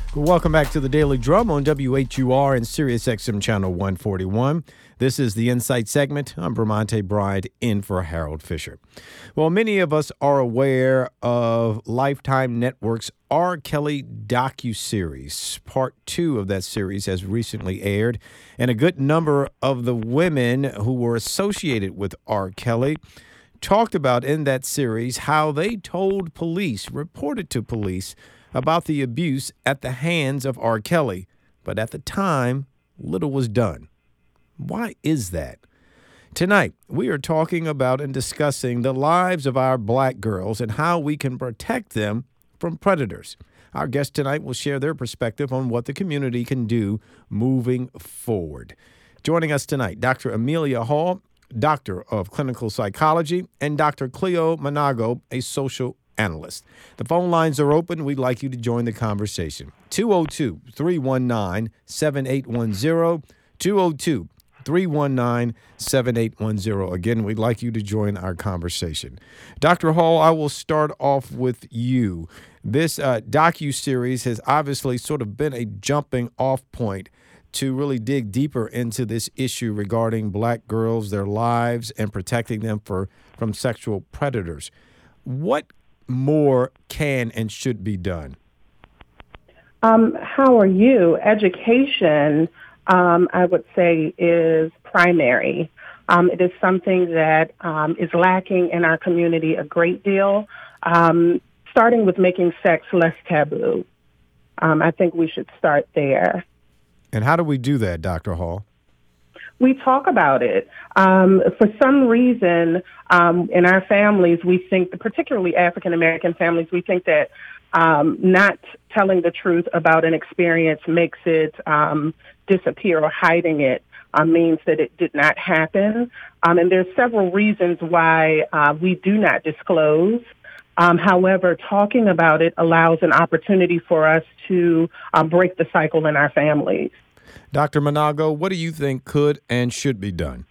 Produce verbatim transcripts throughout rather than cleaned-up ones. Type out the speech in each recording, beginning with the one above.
Welcome back to the Daily Drum on W H U R and Sirius X M Channel one forty-one. This is the Insight segment. I'm Bramante Bride in for Harold Fisher. Well, many of us are aware of Lifetime Network's R. Kelly docuseries. Part two of that series has recently aired, and a good number of the women who were associated with R. Kelly talked about in that series how they told police, reported to police, about the abuse at the hands of R. Kelly, but at the time, little was done. Why is that? Tonight, we are talking about and discussing the lives of our black girls and how we can protect them from predators. Our guests tonight will share their perspective on what the community can do moving forward. Joining us tonight, Doctor Amelia Hall, Doctor of Clinical Psychology, and Doctor Cleo Manago, a social analyst. The phone lines are open. We'd like you to join the conversation. two oh two, three one nine, seven eight one zero, two oh two, three one nine, seven eight one zero. Again, we'd like you to join our conversation. Doctor Hall, I will start off with you. This uh, docuseries has obviously sort of been a jumping off point to really dig deeper into this issue regarding black girls, their lives, and protecting them for, from sexual predators. What more can and should be done? Um, how are you? Education, um, I would say, is primary. Um, it is something that um, is lacking in our community a great deal, um, starting with making sex less taboo. Um, I think we should start there. And how do we do that, Doctor Hall? We talk about it. Um, for some reason, um, in our families, we think, particularly African-American families, we think that um, not telling the truth about an experience makes it um, disappear, or hiding it uh, means that it did not happen. Um, and there's several reasons why uh, we do not disclose. Um, however, talking about it allows an opportunity for us to uh, break the cycle in our families. Doctor Manago, what do you think could and should be done?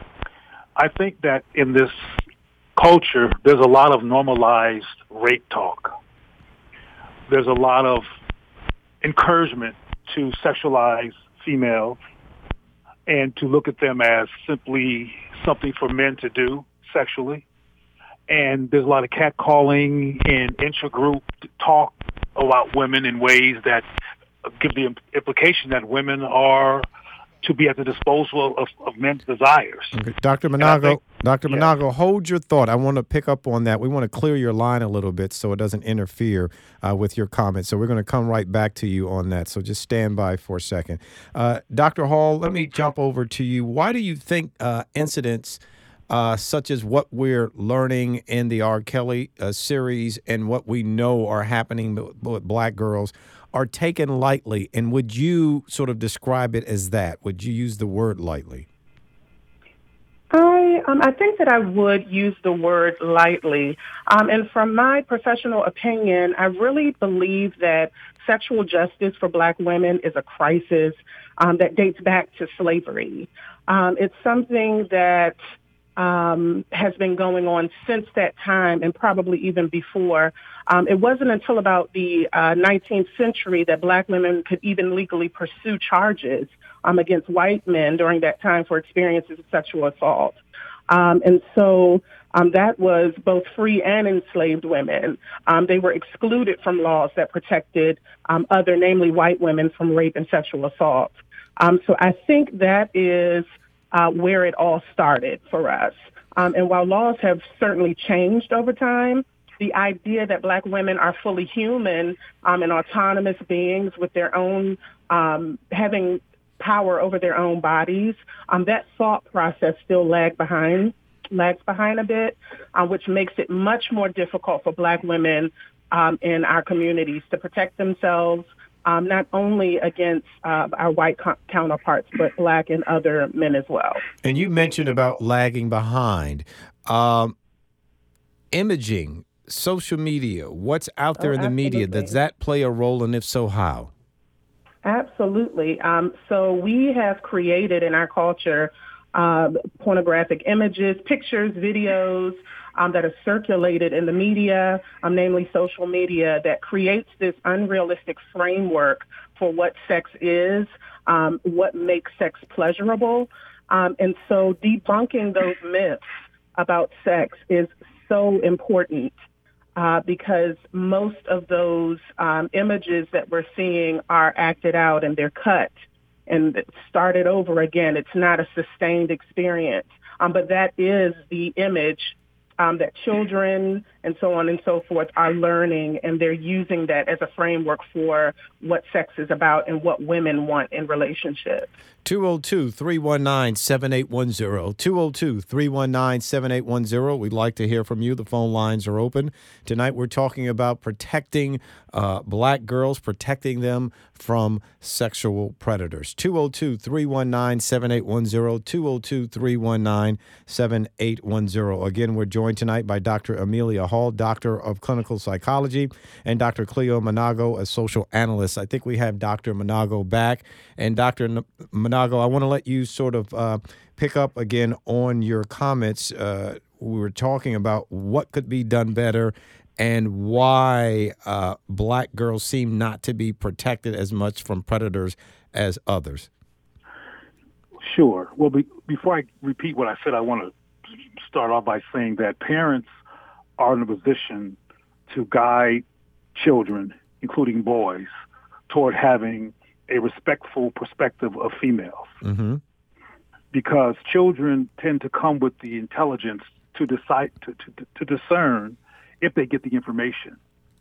I think that in this culture, there's a lot of normalized rape talk. There's a lot of encouragement to sexualize females and to look at them as simply something for men to do sexually. And there's a lot of catcalling and intragroup talk about women in ways that give the implication that women are to be at the disposal of, of men's desires. Okay. Doctor Manago, think, Doctor yeah. Manago, hold your thought. I want to pick up on that. We want to clear your line a little bit so it doesn't interfere uh, with your comments. So we're going to come right back to you on that. So just stand by for a second. Uh, Doctor Hall, let me jump over to you. Why do you think uh, incidents uh, such as what we're learning in the R. Kelly uh, series and what we know are happening with, with black girls are taken lightly? And would you sort of describe it as that? Would you use the word lightly? I um, I think that I would use the word lightly. Um, and from my professional opinion, I really believe that sexual justice for black women is a crisis um, that dates back to slavery. Um, it's something that um, has been going on since that time, and probably even before. Um, it wasn't until about the uh, nineteenth century that black women could even legally pursue charges um, against white men during that time for experiences of sexual assault. Um, and so um, that was both free and enslaved women. Um, they were excluded from laws that protected um, other, namely white women, from rape and sexual assault. Um, so I think that is uh, where it all started for us. Um, and while laws have certainly changed over time, the idea that black women are fully human um, and autonomous beings with their own, um, having power over their own bodies, um, that thought process still lag behind, lags behind a bit, uh, which makes it much more difficult for black women um, in our communities to protect themselves, um, not only against uh, our white co- counterparts, but black and other men as well. And you mentioned about lagging behind. Um, imaging, social media, what's out there Oh, in the media, absolutely. does that play a role, and if so, how? Absolutely. Um, so we have created in our culture uh, pornographic images, pictures, videos, um, that are circulated in the media, um, namely social media, that creates this unrealistic framework for what sex is, um, what makes sex pleasurable. Um, and so debunking those myths about sex is so important uh, because most of those um, images that we're seeing are acted out and they're cut and started over again. It's not a sustained experience. Um, but that is the image um, that children and so on and so forth are learning, and they're using that as a framework for what sex is about and what women want in relationships. two oh two, three one nine, seven eight one zero. two oh two, three one nine, seven eight one zero. We'd like to hear from you. The phone lines are open. Tonight we're talking about protecting uh, black girls, protecting them from sexual predators. two oh two, three one nine, seven eight one zero. two oh two, three one nine, seven eight one zero. Again, we're joined tonight by Doctor Amelia Hall, Doctor of Clinical Psychology, and Doctor Cleo Manago, a social analyst. I think we have Doctor Manago back. And Doctor Manago, I want to let you sort of uh, pick up again on your comments. Uh, we were talking about what could be done better and why uh, black girls seem not to be protected as much from predators as others. Sure. Well, be, before I repeat what I said, I want to start off by saying that parents are in a position to guide children, including boys, toward having a respectful perspective of females. Mm-hmm. Because children tend to come with the intelligence to decide to, to, to discern if they get the information.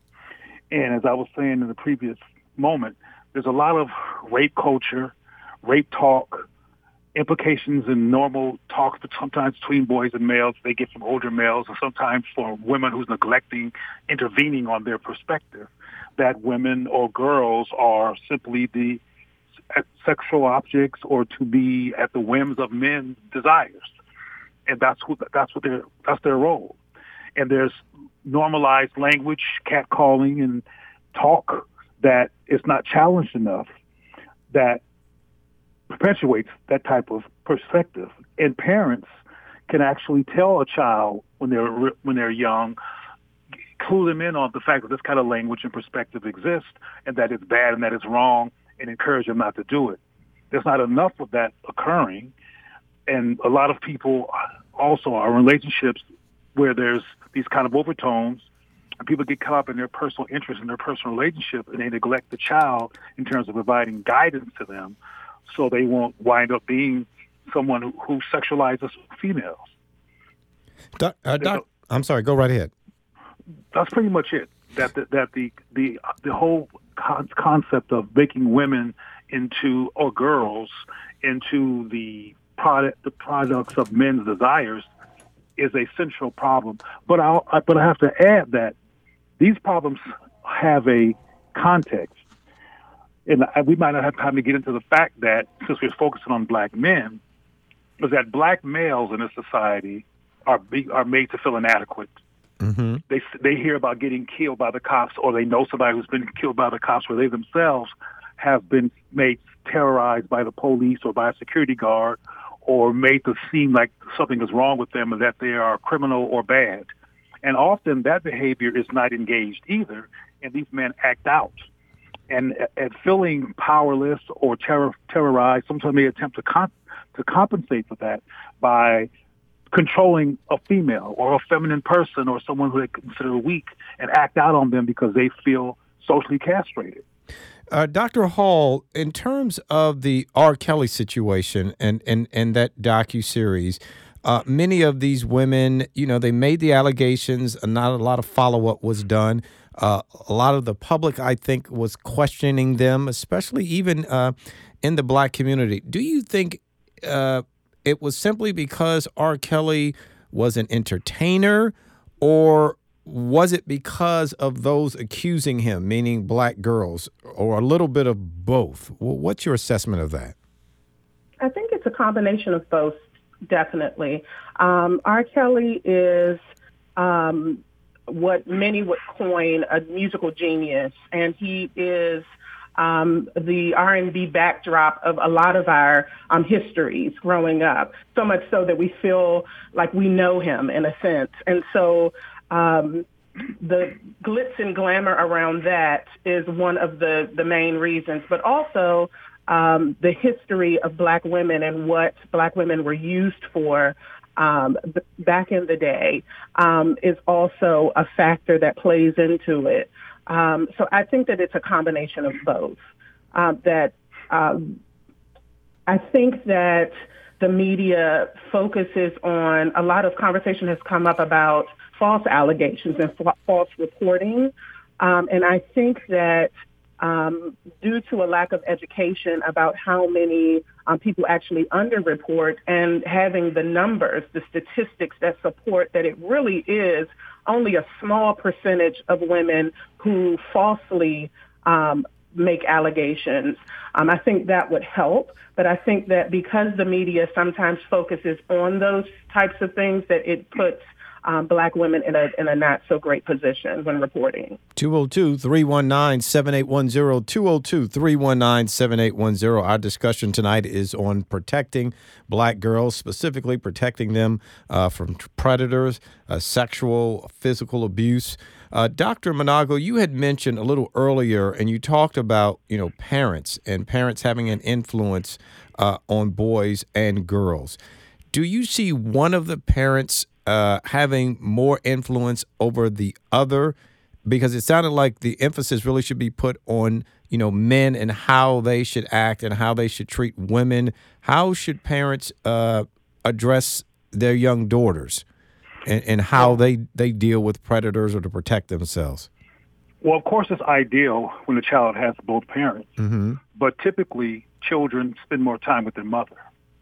And as I was saying in the previous moment, there's a lot of rape culture, rape talk, implications in normal talks, but sometimes between boys and males they get from older males, or sometimes for women who's neglecting, intervening on their perspective, that women or girls are simply the sexual objects or to be at the whims of men's desires. And that's who, that's what their, that's their role. And there's normalized language, catcalling, and talk that is not challenged enough that perpetuates that type of perspective. And parents can actually tell a child when they're when they're young, clue them in on the fact that this kind of language and perspective exists and that it's bad and that it's wrong, and encourage them not to do it. There's not enough of that occurring. And a lot of people also are in relationships where there's these kind of overtones, and people get caught up in their personal interest in their personal relationship, and they neglect the child in terms of providing guidance to them, so they won't wind up being someone who, who sexualizes females. Doc, uh, doc, I'm sorry, go right ahead. That's pretty much it. That the, that the the the whole con- concept of making women into or girls into the product the products of men's desires is a central problem. But I but I have to add that these problems have a context. And we might not have time to get into the fact that, since we're focusing on black men, is that black males in this society are be, are made to feel inadequate. Mm-hmm. They they hear about getting killed by the cops, or they know somebody who's been killed by the cops, or they themselves have been made terrorized by the police or by a security guard, or made to seem like something is wrong with them and that they are criminal or bad. And often that behavior is not engaged either, and these men act out. And at feeling powerless or terror, terrorized, sometimes they attempt to con- to compensate for that by controlling a female or a feminine person or someone who they consider weak, and act out on them because they feel socially castrated. Uh, Doctor Hall, in terms of the R. Kelly situation and, and, and that docuseries, uh, many of these women, you know, they made the allegations, not a lot of follow-up was done. Uh, a lot of the public, I think, was questioning them, especially even uh, in the black community. Do you think uh, it was simply because R. Kelly was an entertainer, or was it because of those accusing him, meaning black girls, or a little bit of both? Well, what's your assessment of that? I think it's a combination of both, definitely. Um, R. Kelly is um, what many would coin a musical genius, and he is um, the R and B backdrop of a lot of our um, histories growing up, so much so that we feel like we know him in a sense. And so um, the glitz and glamour around that is one of the, the main reasons, but also um, the history of Black women and what Black women were used for um, b- back in the day um, is also a factor that plays into it. Um, so I think that it's a combination of both. Uh, that um, I think that the media focuses on, a lot of conversation has come up about false allegations and f- false reporting. Um, and I think that um, due to a lack of education about how many um, people actually underreport and having the numbers, the statistics that support that it really is only a small percentage of women who falsely um, make allegations. Um, I think that would help, but I think that because the media sometimes focuses on those types of things, that it puts um, Black women in a in a not so great position when reporting. two oh two, three one nine, seven eight one zero, two oh two, three one nine, seven eight one zero. Our discussion tonight is on protecting Black girls, specifically protecting them uh, from predators, uh, sexual, physical abuse. Uh, Doctor Manago, you had mentioned a little earlier, and you talked about, you know, parents and parents having an influence uh, on boys and girls. Do you see one of the parents uh, having more influence over the other? Because it sounded like the emphasis really should be put on, you know, men and how they should act and how they should treat women. How should parents uh, address their young daughters and, and how they, they deal with predators or to protect themselves? Well, of course, it's ideal when a child has both parents. Mm-hmm. But typically, children spend more time with their mother.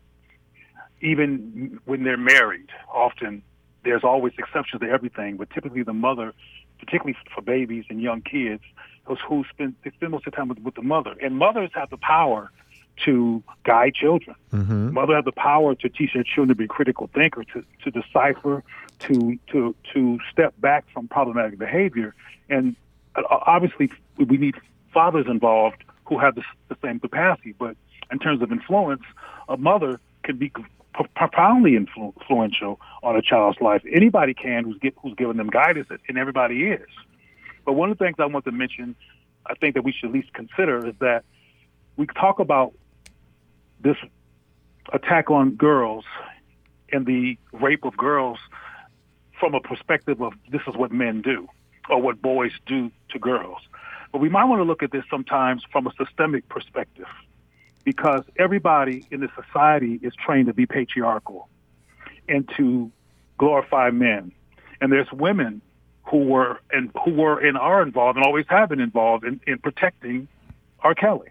Even when they're married, often there's always exceptions to everything, but typically the mother, particularly for babies and young kids, those who spend, they spend most of the time with, with the mother. And mothers have the power to guide children. Mm-hmm. Mothers have the power to teach their children to be critical thinkers, to, to decipher, to, to, to step back from problematic behavior. And obviously, we need fathers involved who have the, the same capacity. But in terms of influence, a mother can be profoundly influ- influential on a child's life. Anybody can who's, get, who's given them guidance, and everybody is. But one of the things I want to mention, I think that we should at least consider, is that we talk about this attack on girls and the rape of girls from a perspective of this is what men do or what boys do to girls. But we might want to look at this sometimes from a systemic perspective, because everybody in this society is trained to be patriarchal and to glorify men. And there's women who were and who were and are involved and always have been involved in, in protecting R. Kelly.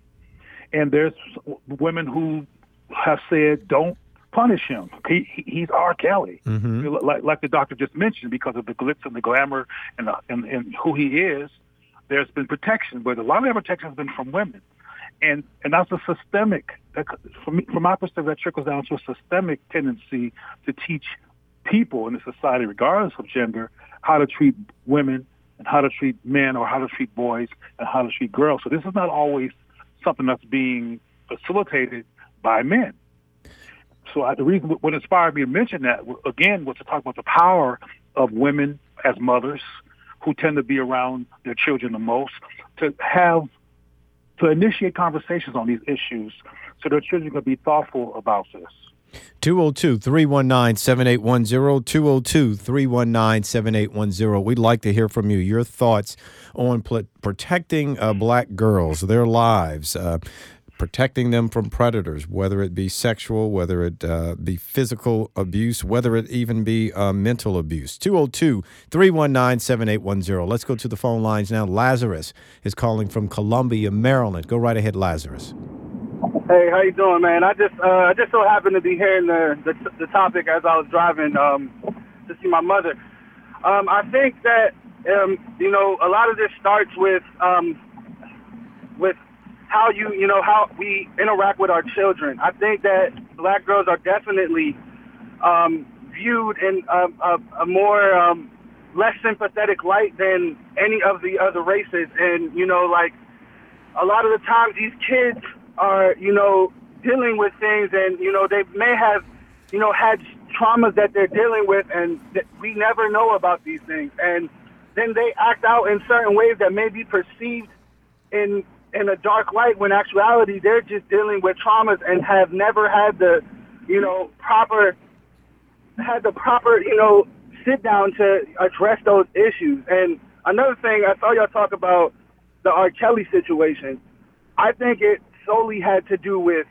And there's women who have said, don't punish him. He, he's R. Kelly. Mm-hmm. Like, like the doctor just mentioned, because of the glitz and the glamour and, the, and, and who he is, there's been protection, but a lot of that protection has been from women. And and that's a systemic, that, from, me, from my perspective, that trickles down to a systemic tendency to teach people in the society, regardless of gender, how to treat women and how to treat men, or how to treat boys and how to treat girls. So this is not always something that's being facilitated by men. So I, the reason what inspired me to mention that, again, was to talk about the power of women as mothers who tend to be around their children the most, to have to initiate conversations on these issues so their children can be thoughtful about this. two oh two, three one nine, seven eight one zero, two oh two, three one nine, seven eight one zero. We'd like to hear from you, your thoughts on pl- protecting uh, Black girls, their lives, uh, protecting them from predators, whether it be sexual, whether it uh, be physical abuse, whether it even be uh, mental abuse. two oh two, three one nine, seven eight one zero. Let's go to the phone lines now. Lazarus is calling from Columbia, Maryland. Go right ahead, Lazarus. Hey, how you doing, man? I just uh, I just so happened to be hearing the the, the topic as I was driving um, to see my mother. Um, I think that um, you know a lot of this starts with um, with how you you know how we interact with our children. I think that Black girls are definitely um, viewed in a, a, a more um, less sympathetic light than any of the other races, and you know like a lot of the times these kids are, you know, dealing with things, and, you know, they may have, you know, had traumas that they're dealing with, and th- we never know about these things. And then they act out in certain ways that may be perceived in in a dark light, when actuality they're just dealing with traumas and have never had the, you know, proper, had the proper, you know, sit down to address those issues. And another thing, I saw y'all talk about the R. Kelly situation. I think it solely had to do with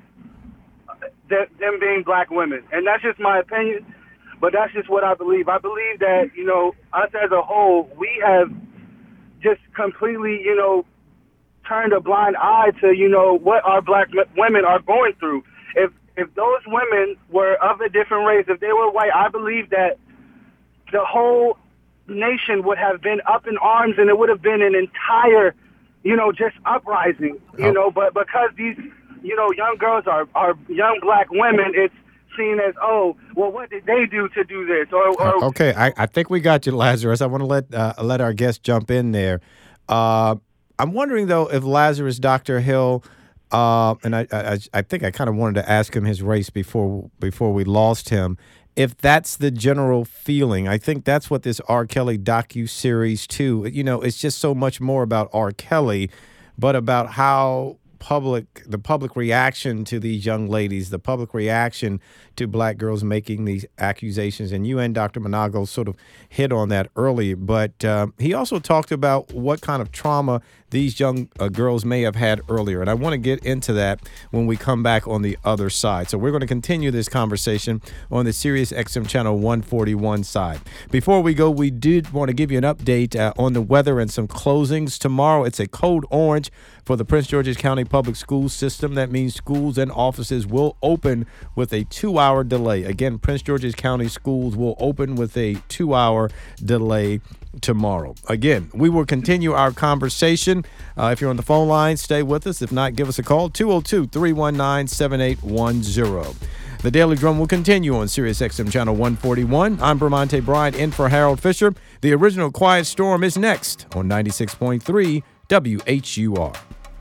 th- them being black women. And that's just my opinion, but that's just what I believe. I believe that, you know, us as a whole, we have just completely, you know, turned a blind eye to, you know, what our black women are going through. If if those women were of a different race, if they were white, I believe that the whole nation would have been up in arms, and it would have been an entire, you know, just uprising, you oh. know, but because these, you know, young girls are, are young black women, it's seen as, oh, well, what did they do to do this? Or, or okay, I, I think we got you, Lazarus. I want to let uh, let our guest jump in there. Uh, I'm wondering, though, if Lazarus, Doctor Hill, uh, and I, I I think I kind of wanted to ask him his race before before we lost him, if that's the general feeling. I think that's what this R. Kelly docuseries, too. You know, it's just so much more about R. Kelly, but about how public, the public reaction to these young ladies, the public reaction to black girls making these accusations. And you and Doctor Manago sort of hit on that earlier. But uh, he also talked about what kind of trauma these young uh, girls may have had earlier. And I want to get into that when we come back on the other side. So we're going to continue this conversation on the Sirius X M channel one forty-one side. Before we go, we did want to give you an update uh, on the weather and some closings. Tomorrow, it's a code orange for the Prince George's County Public School System. That means schools and offices will open with a two-hour delay. Again, Prince George's County schools will open with a two-hour delay tomorrow. Again, we will continue our conversation. Uh, if you're on the phone line, stay with us. If not, give us a call, two oh two, three one nine, seven eight one zero. The Daily Drum will continue on Sirius X M channel one forty-one. I'm Bramante Bryant in for Harold Fisher. The original Quiet Storm is next on ninety-six point three W H U R.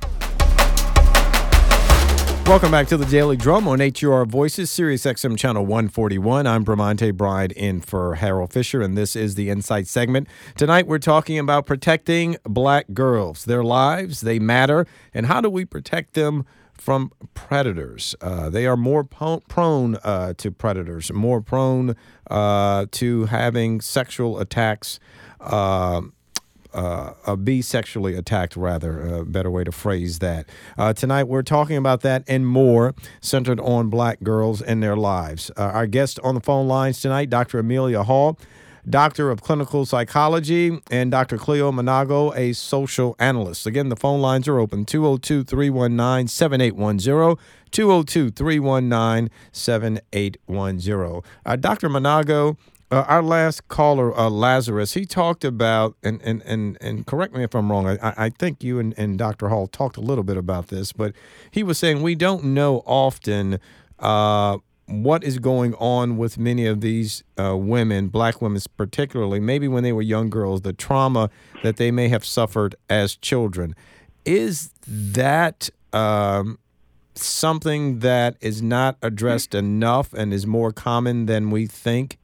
Welcome back to the Daily Drum on H U R Voices, Sirius X M channel one forty-one. I'm Bramante Bryant in for Harold Fisher, and this is the Insight segment. Tonight we're talking about protecting black girls. Their lives, they matter, and how do we protect them from predators? Uh, they are more po- prone uh, to predators, more prone uh, to having sexual attacks, uh, Uh, uh, be sexually attacked, rather, a better way to phrase that. Uh, tonight, we're talking about that and more, centered on black girls and their lives. Uh, our guest on the phone lines tonight, Doctor Amelia Hall, Doctor of Clinical Psychology, and Doctor Cleo Manago, a social analyst. Again, the phone lines are open, two oh two, three one nine, seven eight one zero, two oh two, three one nine, seven eight one zero. Uh, Doctor Manago, Uh, our last caller, uh, Lazarus, he talked about, and and, and, and correct me if I'm wrong, I, I think you and, and Doctor Hall talked a little bit about this, but he was saying we don't know often uh, what is going on with many of these uh, women, black women particularly, maybe when they were young girls, the trauma that they may have suffered as children. Is that um, something that is not addressed enough and is more common than we think?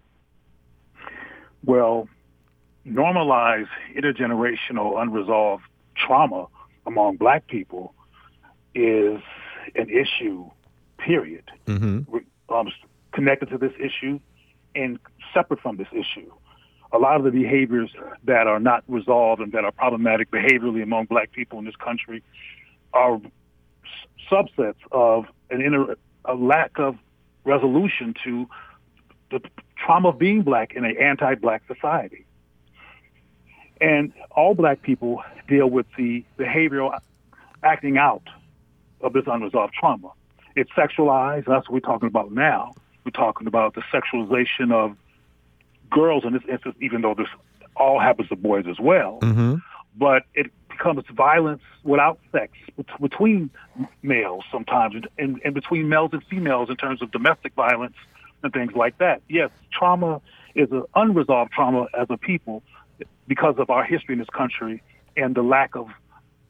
Well, normalize intergenerational unresolved trauma among black people is an issue, period. Mm-hmm. Um, connected to this issue and separate from this issue. A lot of the behaviors that are not resolved and that are problematic behaviorally among black people in this country are s- subsets of an inter- a lack of resolution to the trauma of being black in an anti-black society. And all black people deal with the behavioral acting out of this unresolved trauma. It's sexualized. That's what we're talking about now. We're talking about the sexualization of girls in this instance, even though this all happens to boys as well. Mm-hmm. But it becomes violence without sex between males sometimes, and, and between males and females in terms of domestic violence and things like that. Yes, trauma is an unresolved trauma as a people because of our history in this country and the lack of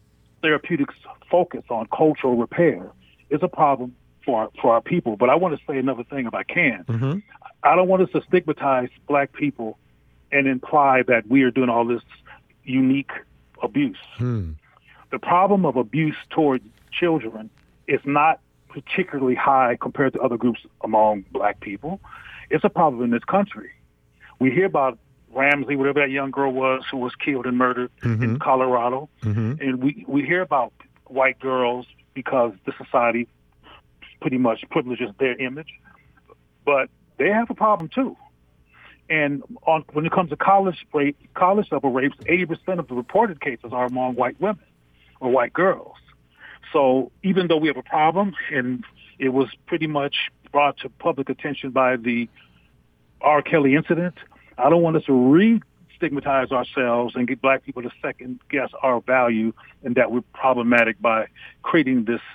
therapeutics focus on cultural repair is a problem for our, for our people. But I want to say another thing if I can. Mm-hmm. I don't want us to stigmatize black people and imply that we are doing all this unique abuse. Hmm. The problem of abuse toward children is not particularly high compared to other groups among black people. It's a problem in this country. We hear about Ramsey, whatever that young girl was who was killed and murdered mm-hmm. in Colorado. Mm-hmm. And we, we hear about white girls because the society pretty much privileges their image. But they have a problem too. And on, when it comes to college rape, college level rapes, eighty percent of the reported cases are among white women or white girls. So even though we have a problem, and it was pretty much brought to public attention by the R. Kelly incident, I don't want us to re-stigmatize ourselves and get black people to second-guess our value and that we're problematic by creating this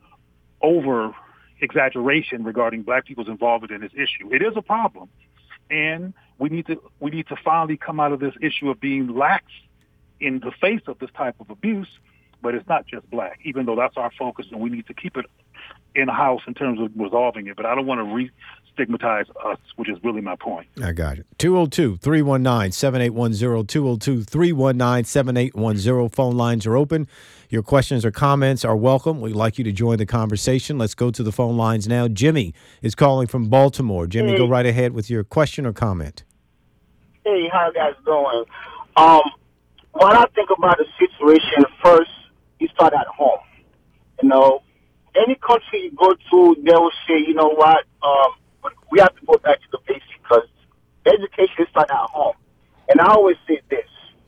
over-exaggeration regarding black people's involvement in this issue. It is a problem, and we need to we need to finally come out of this issue of being lax in the face of this type of abuse. But it's not just black, even though that's our focus, and we need to keep it in-house in terms of resolving it. But I don't want to re-stigmatize us, which is really my point. I got it. two oh two, three one nine, seven eight one zero, two oh two, three one nine, seven eight one zero. Phone lines are open. Your questions or comments are welcome. We'd like you to join the conversation. Let's go to the phone lines now. Jimmy is calling from Baltimore. Jimmy, hey. Go right ahead with your question or comment. Hey, how you guys doing? Um, when I think about the situation, first, you start at home. You know, any country you go to, they will say, you know what, um, we have to go back to the basics because education starts at home. And I always say this,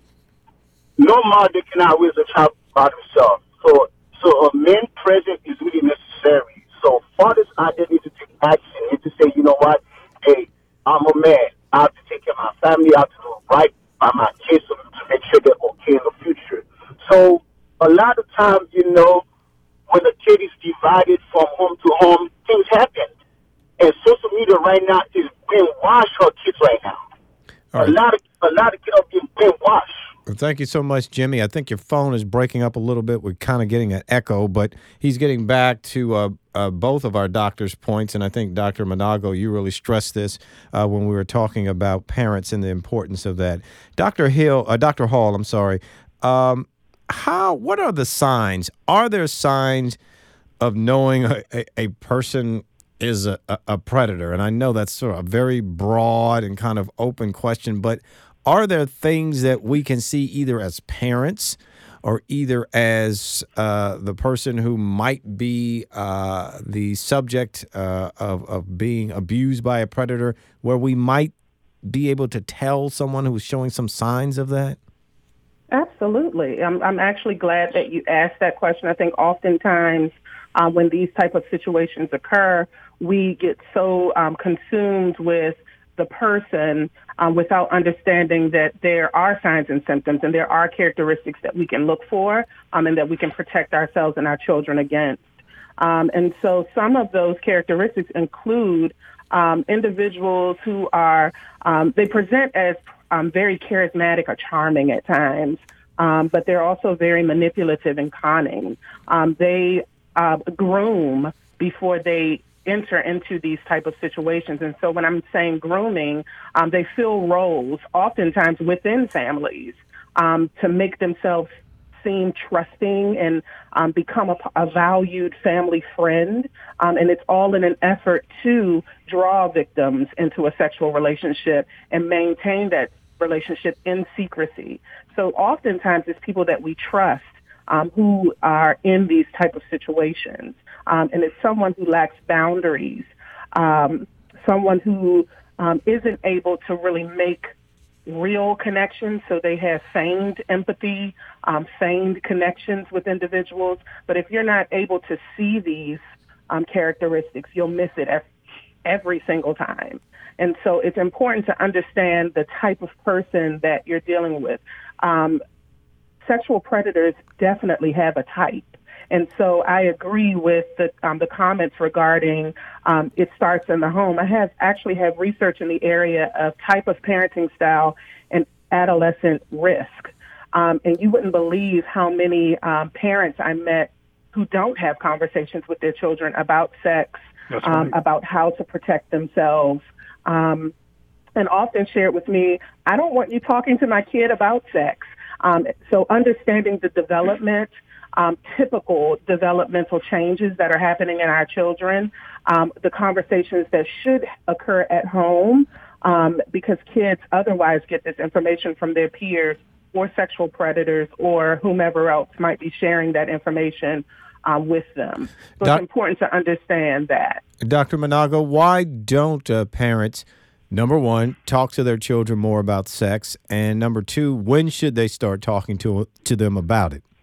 no mother cannot raise a child by themselves. So, so a man present is really necessary. So fathers out there need to take action, need to say, you know what, hey, I'm a man. I have to take care of my family. I have to do right by my kids to make sure they're okay in the future. So, a lot of times, you know, when the kid is divided from home to home, things happen. And social media right now is brainwash our kids right now. Right. A lot of a lot of kids are being brainwashed. Well, thank you so much, Jimmy. I think your phone is breaking up a little bit. We're kind of getting an echo, but he's getting back to uh, uh, both of our doctors' points. And I think, Doctor Manago, you really stressed this uh, when we were talking about parents and the importance of that. Doctor Hill, uh, Doctor Hall, I'm sorry. Um, How? What are the signs? Are there signs of knowing a, a, a person is a, a predator? And I know that's sort of a very broad and kind of open question, but are there things that we can see either as parents or either as uh, the person who might be uh, the subject uh, of, of being abused by a predator, where we might be able to tell someone who's showing some signs of that? Absolutely. I'm, I'm actually glad that you asked that question. I think oftentimes uh, when these type of situations occur, we get so um, consumed with the person um, without understanding that there are signs and symptoms and there are characteristics that we can look for um, and that we can protect ourselves and our children against. Um, and so some of those characteristics include um, individuals who are, um, they present as Um, very charismatic or charming at times, um, but they're also very manipulative and conning. Um, they uh, groom before they enter into these type of situations. And so when I'm saying grooming, um, they fill roles oftentimes within families um, to make themselves seem trusting and um, become a, a valued family friend. Um, and it's all in an effort to draw victims into a sexual relationship and maintain that relationship in secrecy. So oftentimes it's people that we trust um, who are in these type of situations. Um, and it's someone who lacks boundaries, um, someone who um, isn't able to really make real connections. So they have feigned empathy, um, feigned connections with individuals. But if you're not able to see these um, characteristics, you'll miss it every, every single time. And so it's important to understand the type of person that you're dealing with. Um, sexual predators definitely have a type. And so I agree with the, um, the comments regarding um, it starts in the home. I have actually have research in the area of type of parenting style and adolescent risk. Um, and you wouldn't believe how many um, parents I met who don't have conversations with their children about sex, That's um, right. about how to protect themselves, um, and often shared with me, I don't want you talking to my kid about sex. Um, so understanding the development, um, typical developmental changes that are happening in our children, um, the conversations that should occur at home, um, because kids otherwise get this information from their peers or sexual predators or whomever else might be sharing that information um, with them. So Doc- it's important to understand that. Doctor Manago, why don't uh, parents, number one, talk to their children more about sex, and number two, when should they start talking to to them about it?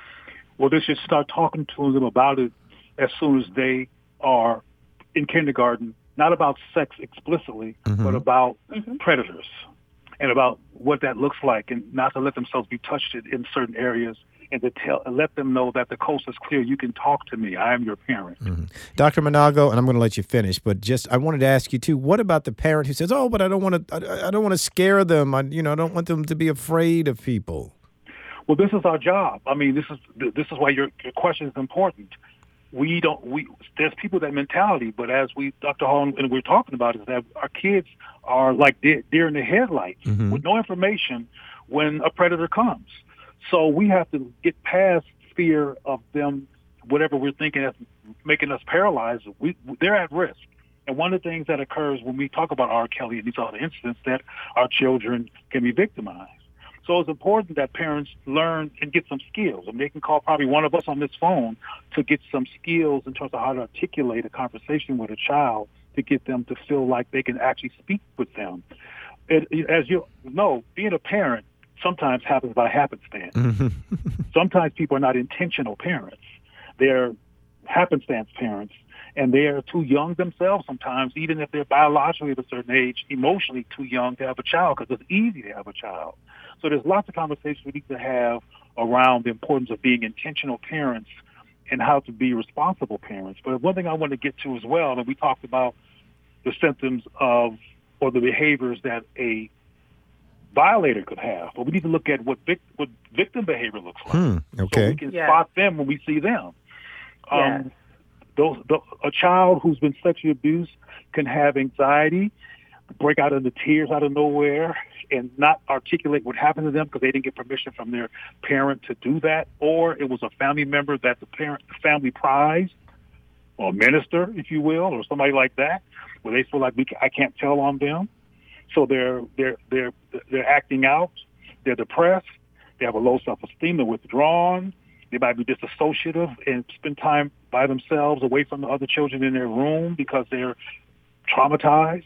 Well, they should start talking to them about it as soon as they are in kindergarten, not about sex explicitly, Mm-hmm. but about Mm-hmm. predators and about what that looks like, and not to let themselves be touched in certain areas, and to tell and let them know that the coast is clear. You can talk to me. I am your parent. Mm-hmm. Doctor Manago, and I'm going to let you finish, but just I wanted to ask you too. What about the parent who says, "Oh, but I don't want to. I, I don't want to scare them. I, you know, I don't want them to be afraid of people." Well, this is our job. I mean, this is this is why your, your question is important. We don't. We there's people that mentality, but as we, Doctor Hall, and we're talking about is that our kids are like deer, deer in the headlights Mm-hmm. with no information when a predator comes. So we have to get past fear of them, whatever we're thinking is making us paralyzed. We they're at risk. And one of the things that occurs when we talk about R. Kelly and these other incidents, that our children can be victimized. So it's important that parents learn and get some skills. And they can call probably one of us on this phone to get some skills in terms of how to articulate a conversation with a child to get them to feel like they can actually speak with them. It, as you know, being a parent sometimes happens by happenstance. Mm-hmm. Sometimes people are not intentional parents. They're happenstance parents, and they are too young themselves sometimes, even if they're biologically at a certain age, emotionally too young to have a child, because it's easy to have a child. So there's lots of conversations we need to have around the importance of being intentional parents and how to be responsible parents. But one thing I want to get to as well, and we talked about the symptoms of or the behaviors that a violator could have, but we need to look at what vic- what victim behavior looks like. Hmm, okay. So we can Yes. spot them when we see them. Yes. Um, those, the, a child who's been sexually abused can have anxiety, break out into tears out of nowhere, and not articulate what happened to them because they didn't get permission from their parent to do that, or it was a family member that the parent, the family prized, or a minister, if you will, or somebody like that, where they feel like we, I can't tell on them. So they're they're they're they're acting out. They're depressed. They have a low self-esteem. They're withdrawn. They might be disassociative and spend time by themselves, away from the other children in their room because they're traumatized.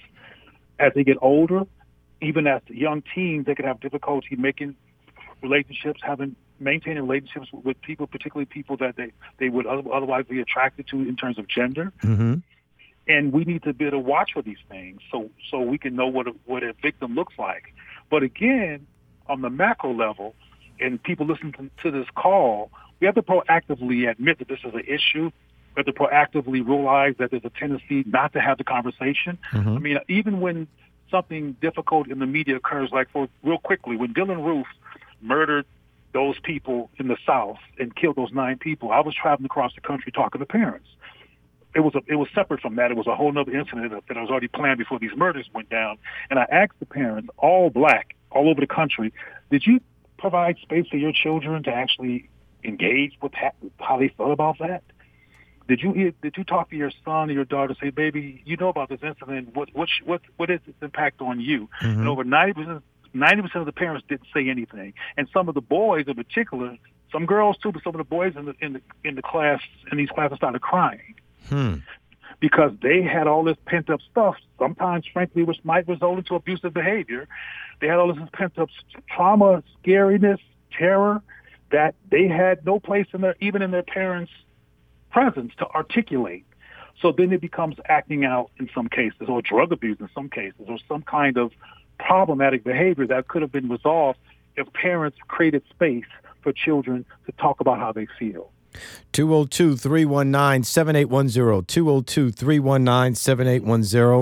As they get older, even as young teens, they can have difficulty making relationships, having maintaining relationships with people, particularly people that they, they would otherwise be attracted to in terms of gender. Mm-hmm. And we need to be able to watch for these things so so we can know what a, what a victim looks like. But again, on the macro level, and people listening to, to this call, we have to proactively admit that this is an issue. We have to proactively realize that there's a tendency not to have the conversation. Mm-hmm. I mean, even when something difficult in the media occurs, like for real quickly, when Dylan Roof murdered those people in the South and killed those nine people, I was traveling across the country talking to parents. It was a, it was separate from that. It was a whole other incident that, that was already planned before these murders went down. And I asked the parents, all black, all over the country, did you provide space for your children to actually engage with ha- how they felt about that? Did you did you talk to your son or your daughter, say, baby, you know about this incident? What what what what is its impact on you? Mm-hmm. And over ninety percent ninety percent of the parents didn't say anything. And some of the boys in particular, some girls too, but some of the boys in the in the in the class in these classes started crying. Hmm. Because they had all this pent-up stuff, sometimes, frankly, which might result into abusive behavior. They had all this pent-up trauma, scariness, terror, that they had no place in their, even in their parents' presence to articulate. So then it becomes acting out in some cases, or drug abuse in some cases, or some kind of problematic behavior that could have been resolved if parents created space for children to talk about how they feel. two oh two, three one nine, seven eight one zero, two oh two, three one nine, seven eight one zero.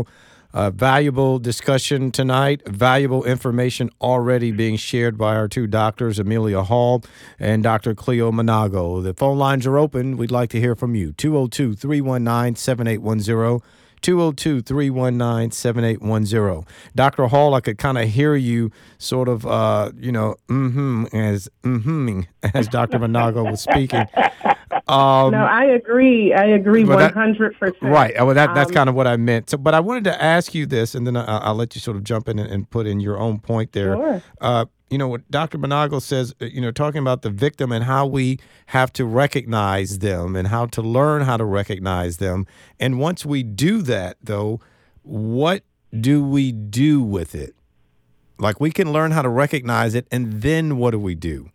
Uh, valuable discussion tonight, valuable information already being shared by our two doctors, Amelia Hall and Doctor Cleo Manago. The phone lines are open. We'd like to hear from you. two oh two, three one nine, seven eight one zero. two oh two, three one nine, seven eight one zero. Doctor Hall, I could kind of hear you sort of, uh, you know, mm-hmm, as mm-hmm, as Doctor Manago was speaking. Um, no, I agree. I agree well, one hundred percent. That, right. Well, that, that's um, kind of what I meant. So, but I wanted to ask you this, and then I, I'll let you sort of jump in and, and put in your own point there. Sure. Uh, you know, what Doctor Manago says, you know, talking about the victim and how we have to recognize them and how to learn how to recognize them. And once we do that, though, what do we do with it? Like, we can learn how to recognize it, and then what do we do?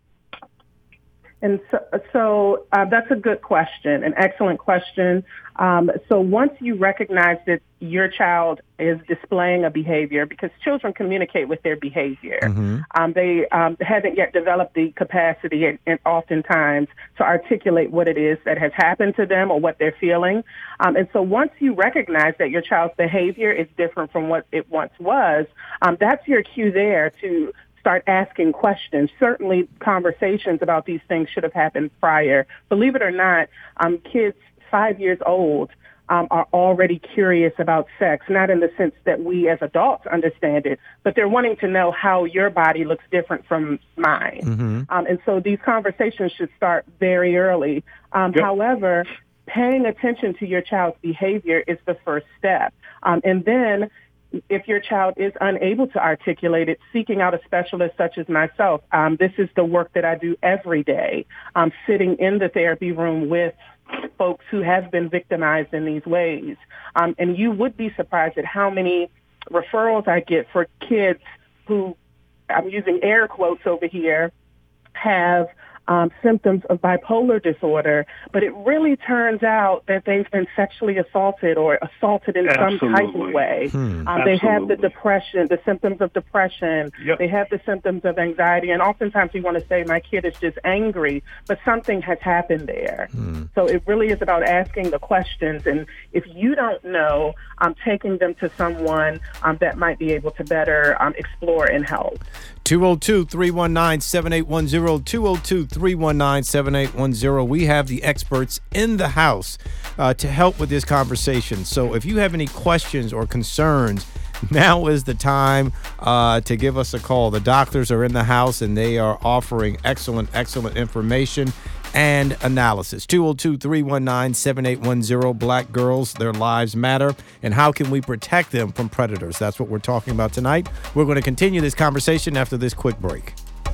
And so, so uh, that's a good question, an excellent question. Um, so once you recognize that your child is displaying a behavior, because children communicate with their behavior, mm-hmm. um, they um, haven't yet developed the capacity and, and oftentimes to articulate what it is that has happened to them or what they're feeling. Um, and so once you recognize that your child's behavior is different from what it once was, um, that's your cue there to start asking questions. Certainly conversations about these things should have happened prior. Believe it or not, um, kids five years old um, are already curious about sex, not in the sense that we as adults understand it, but they're wanting to know how your body looks different from mine. Mm-hmm. Um, and so these conversations should start very early. Um, yep. However, paying attention to your child's behavior is the first step. Um, and then if your child is unable to articulate it, seeking out a specialist such as myself. Um, this is the work that I do every day, um, sitting in the therapy room with folks who have been victimized in these ways. Um, and you would be surprised at how many referrals I get for kids who, I'm using air quotes over here, have Um, symptoms of bipolar disorder, but it really turns out that they've been sexually assaulted or assaulted in Absolutely. some type of way. Hmm. Um, they have the depression, the symptoms of depression. Yep. They have the symptoms of anxiety, and oftentimes we want to say, my kid is just angry, but something has happened there. Hmm. So it really is about asking the questions, and if you don't know, um, taking them to someone um, that might be able to better um, explore and help. two oh two, three one nine, seven eight one zero, two oh two, three one nine, seven eight one zero. We have the experts in the house uh, to help with this conversation. So if you have any questions or concerns, now is the time uh, to give us a call. The doctors are in the house, and they are offering excellent, excellent information and analysis. two oh two, three one nine, seven eight one zero. Black girls, their lives matter. And how can we protect them from predators? That's what we're talking about tonight. We're going to continue this conversation after this quick break.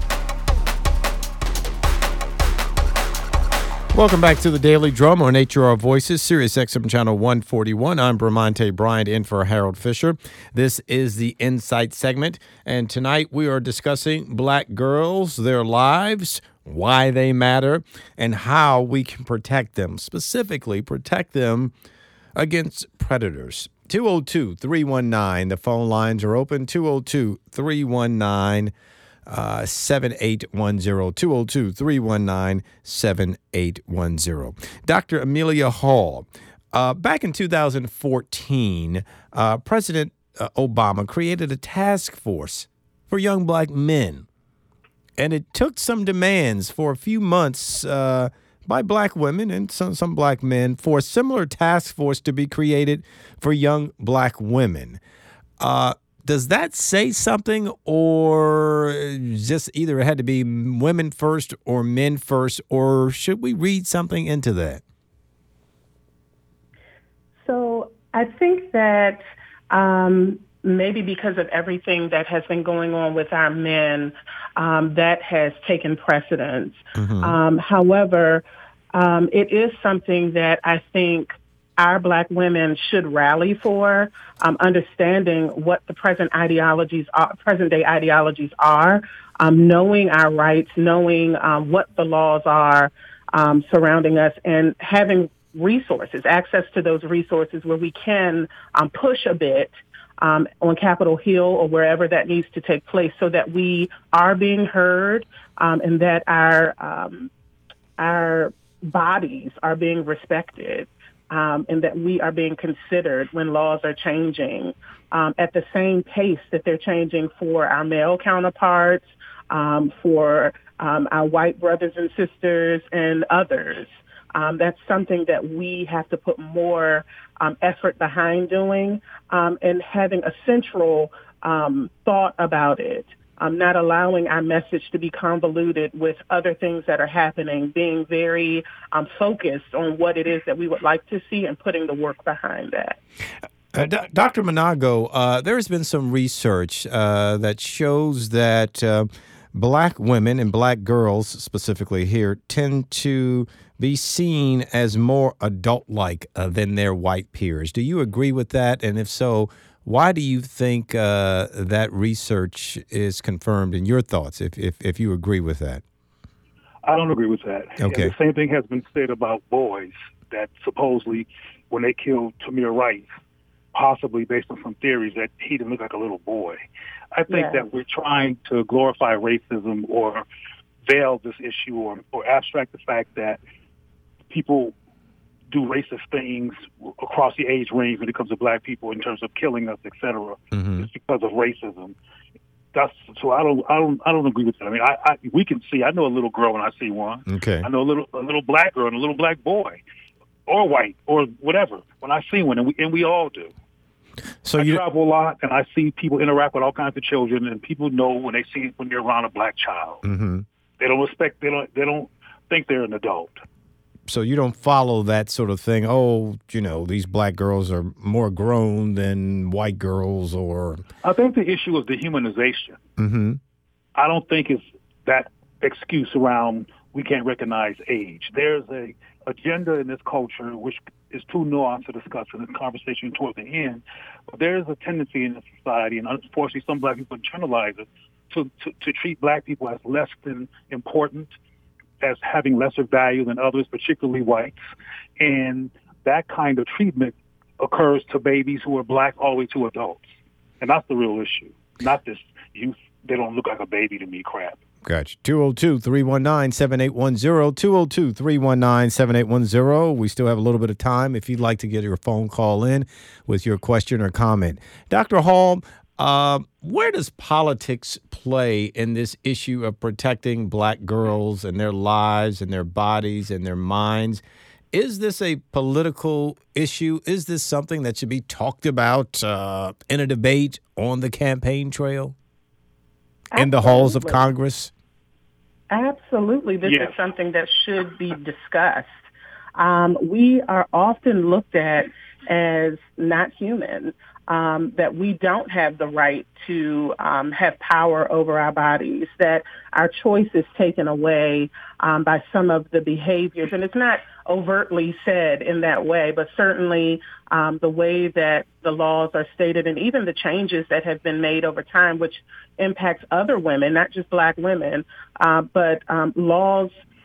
Welcome back to the Daily Drum on H R R Voices, Sirius X M Channel one forty-one. I'm Bramante Bryant in for Harold Fisher. This is the Insight segment, and tonight we are discussing black girls, their lives, why they matter, and how we can protect them, specifically protect them against predators. two oh two, three one nine, the phone lines are open, two oh two, three one nine, seven eight one zero, two oh two, three one nine, seven eight one zero. Doctor Amelia Hall, uh, back in two thousand fourteen, uh, President uh, Obama created a task force for young black men. And it took some demands for a few months uh, by black women and some, some black men for a similar task force to be created for young black women. Uh, does that say something, or just either it had to be women first or men first, or should we read something into that? So I think that um, maybe because of everything that has been going on with our men, um, that has taken precedence. Mm-hmm. Um, however, um, it is something that I think our black women should rally for, um, understanding what the present ideologies are, present day ideologies are, um, knowing our rights, knowing um, what the laws are um, surrounding us, and having resources, access to those resources where we can um, push a bit um, on Capitol Hill or wherever that needs to take place, so that we are being heard um, and that our um, our bodies are being respected. um, and that we are being considered when laws are changing um, at the same pace that they're changing for our male counterparts, um, for um, our white brothers and sisters and others. Um, that's something that we have to put more um, effort behind doing um, and having a central um, thought about it. Um, not allowing our message to be convoluted with other things that are happening, being very um, focused on what it is that we would like to see and putting the work behind that. Uh, D- Doctor Manago, uh, there has been some research uh, that shows that uh, black women and black girls specifically here tend to be seen as more adult-like uh, than their white peers. Do you agree with that? And if so, why do you think uh, that research is confirmed in your thoughts, if, if if you agree with that? I don't agree with that. Okay. And the same thing has been said about boys, that supposedly when they killed Tamir Rice, possibly based on some theories that he didn't look like a little boy. I think Yeah. that we're trying to glorify racism or veil this issue or, or abstract the fact that people do racist things across the age range when it comes to black people in terms of killing us, et cetera. Mm-hmm. It's because of racism. That's so I don't I don't I don't agree with that. I mean, I, I we can see. I know a little girl when I see one. Okay. I know a little a little black girl and a little black boy, or white or whatever. When I see one, and we and we all do. So I you travel a lot, and I see people interact with all kinds of children, and people know when they see when they're around a black child. Mm-hmm. They don't respect. They don't. They don't think they're an adult. So you don't follow that sort of thing. Oh, you know, these black girls are more grown than white girls, or I think the issue is the humanization. mm-hmm. I don't think it's that excuse around we can't recognize age. There's a agenda in this culture which is too nuanced to discuss in this conversation toward the end. But there is a tendency in the society, and unfortunately some black people internalize it, to, to, to treat black people as less than important, as having lesser value than others, particularly whites. And that kind of treatment occurs to babies who are black all the way to adults. And that's the real issue, not this youth, they don't look like a baby to me crap. Gotcha. two oh two, three one nine, seven eight one zero, two oh two, three one nine, seven eight one zero. We still have a little bit of time if you'd like to get your phone call in with your question or comment. Doctor Hall, uh, where does politics play in this issue of protecting black girls and their lives and their bodies and their minds? Is this a political issue? Is this something that should be talked about uh, in a debate on the campaign trail? In the halls of Congress? Absolutely. This Yes. is something that should be discussed. Um, we are often looked at as not human, um, that we don't have the right to um, have power over our bodies, that our choice is taken away um, by some of the behaviors. And it's not overtly said in that way, but certainly um, the way that the laws are stated and even the changes that have been made over time, which impacts other women, not just black women, uh, but um, laws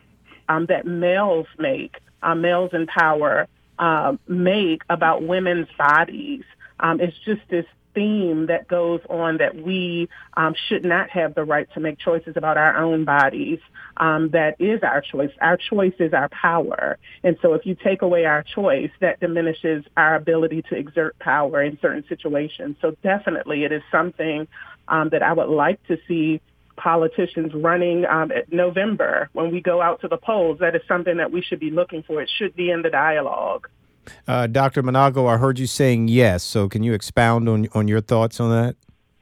um, that males make, uh, males in power uh, make about women's bodies. Um, it's just this theme that goes on that we um, should not have the right to make choices about our own bodies. Um, that is our choice. Our choice is our power. And so if you take away our choice, that diminishes our ability to exert power in certain situations. So definitely it is something um, that I would like to see politicians running um, at November when we go out to the polls. That is something that we should be looking for. It should be in the dialogue. Uh, Doctor Manago, I heard you saying yes. So can you expound on on your thoughts on that?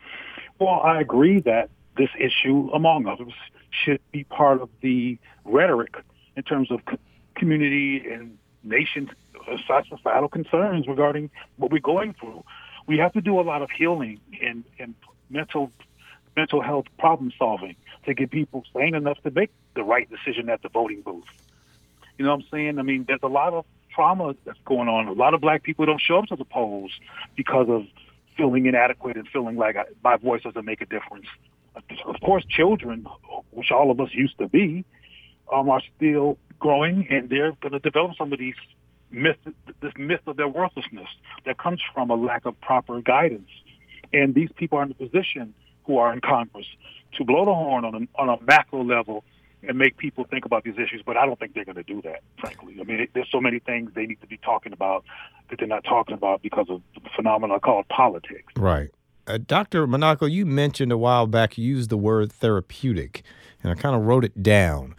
Well, I agree that this issue, among others, should be part of the rhetoric in terms of co- community and nation uh, societal concerns regarding what we're going through. We have to do a lot of healing and, and mental mental health problem solving to get people sane enough to make the right decision at the voting booth. You know what I'm saying? I mean, there's a lot of trauma that's going on. A lot of black people don't show up to the polls because of feeling inadequate and feeling like I, my voice doesn't make a difference. Of course, children, which all of us used to be, um, are still growing, and they're going to develop some of these myths, this myth of their worthlessness that comes from a lack of proper guidance. And these people are in a position who are in Congress to blow the horn on a, on a macro level and make people think about these issues, but I don't think they're going to do that, frankly. I mean, it, there's so many things they need to be talking about that they're not talking about because of the phenomena called politics. Right. Uh, Doctor Monaco, you mentioned a while back, you used the word therapeutic, and I kind of wrote it down.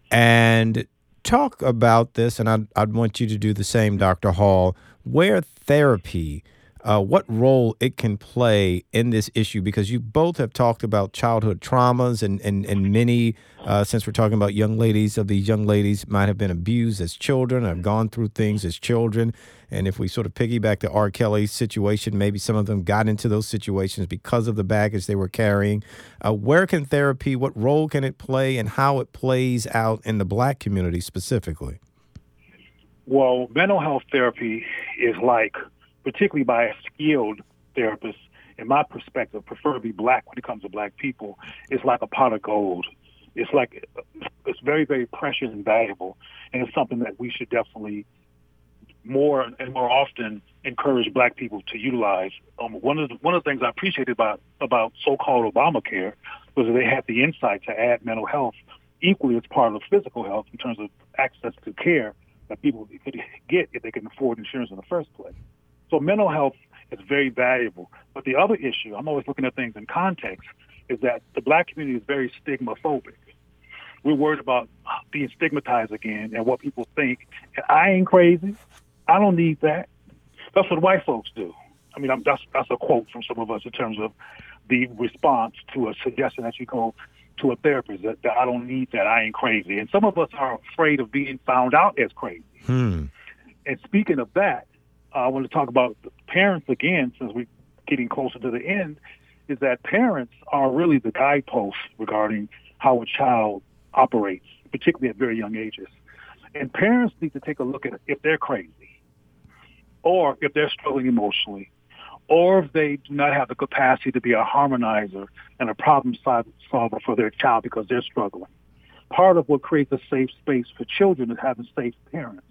And talk about this, and I'd, I'd want you to do the same, Doctor Hall, where therapy, uh, what role it can play in this issue, because you both have talked about childhood traumas, and, and, and many, uh, since we're talking about young ladies, of these young ladies might have been abused as children, have gone through things as children. And if we sort of piggyback the R. Kelly situation, maybe some of them got into those situations because of the baggage they were carrying. Uh, where can therapy, what role can it play, and how it plays out in the Black community specifically? Well, mental health therapy is like, particularly by a skilled therapist, in my perspective, preferably Black when it comes to Black people, it's like a pot of gold. It's like, it's very, very precious and valuable, and it's something that we should definitely more and more often encourage Black people to utilize. Um, one of the, one of the things I appreciated about about so-called Obamacare was that they had the insight to add mental health equally as part of physical health in terms of access to care that people could get if they can afford insurance in the first place. So mental health is very valuable. But the other issue, I'm always looking at things in context, is that the Black community is very stigmaphobic. We're worried about being stigmatized again and what people think. And I ain't crazy. I don't need that. That's what white folks do. I mean, I'm, that's that's a quote from some of us in terms of the response to a suggestion that you go to a therapist, that, that I don't need that, I ain't crazy. And some of us are afraid of being found out as crazy. Hmm. And speaking of that, uh, I want to talk about parents again, since we're getting closer to the end, is that parents are really the guideposts regarding how a child operates, particularly at very young ages. And parents need to take a look at it if they're crazy, or if they're struggling emotionally, or if they do not have the capacity to be a harmonizer and a problem solver for their child because they're struggling. Part of what creates a safe space for children is having safe parents.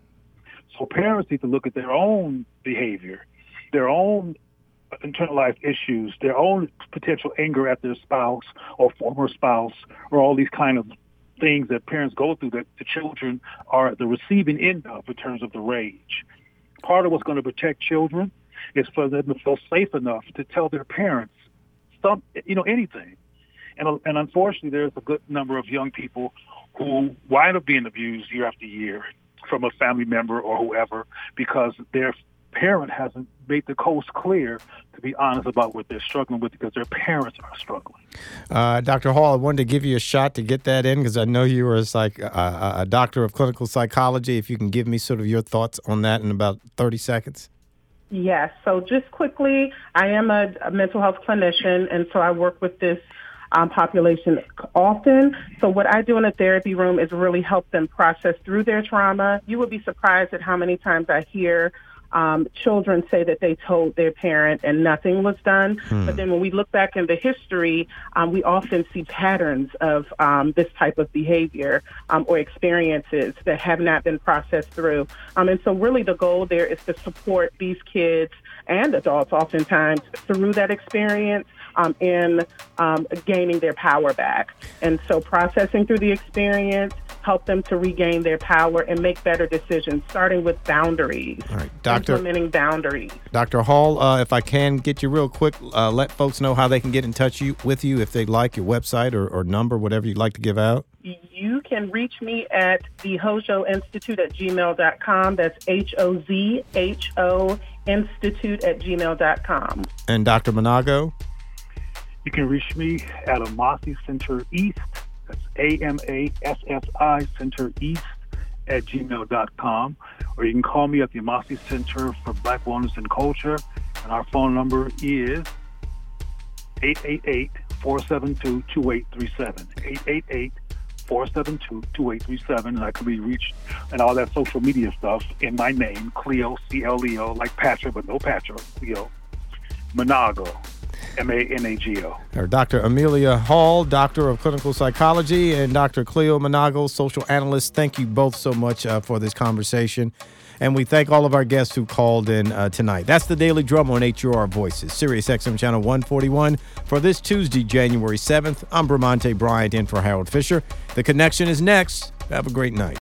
So parents need to look at their own behavior, their own internalized issues, their own potential anger at their spouse or former spouse, or all these kind of things that parents go through that the children are at the receiving end of in terms of the rage. Part of what's going to protect children is for them to feel safe enough to tell their parents some, you know, anything. And, and unfortunately, there's a good number of young people who wind up being abused year after year from a family member or whoever because their parent hasn't made the coast clear to be honest about what they're struggling with because their parents are struggling. Uh, Doctor Hall, I wanted to give you a shot to get that in because I know you are like a, a doctor of clinical psychology. If you can give me sort of your thoughts on that in about thirty seconds. Yes. So just quickly, I am a, a mental health clinician, and so I work with this um, population often. So what I do in a therapy room is really help them process through their trauma. You would be surprised at how many times I hear Um, children say that they told their parent and nothing was done. Hmm. But then when we look back in the history, um, we often see patterns of um, this type of behavior um, or experiences that have not been processed through. Um, and so really the goal there is to support these kids and adults oftentimes through that experience um, in um, gaining their power back. And so processing through the experience, help them to regain their power and make better decisions, starting with boundaries. All right, Doctor Implementing boundaries. Doctor Hall, uh, if I can get you real quick, uh, let folks know how they can get in touch you, with you if they'd like, your website or, or number, whatever you'd like to give out. You can reach me at the Hojo Institute at gmail dot com. That's H O Z H O Institute at gmail dot com. And Doctor Monaco? You can reach me at Amassi Center East. That's A M A S S I Center East at gmail dot com. Or you can call me at the Amassi Center for Black Wellness and Culture. And our phone number is eight eight eight, four seven two, two eight three seven. eight eight eight, four seven two, two eight three seven. And I can be reached and all that social media stuff in my name, Cleo, C L E O, like Patrick, but no Patrick, Cleo Monago. M A N A G O. Or Doctor Amelia Hall, Doctor of Clinical Psychology, and Doctor Cleo Manago, Social Analyst. Thank you both so much uh, for this conversation. And we thank all of our guests who called in uh, tonight. That's the Daily Drum on H U R Voices, Sirius X M Channel one forty-one. For this Tuesday, January seventh, I'm Bramante Bryant in for Harold Fisher. The Connection is next. Have a great night.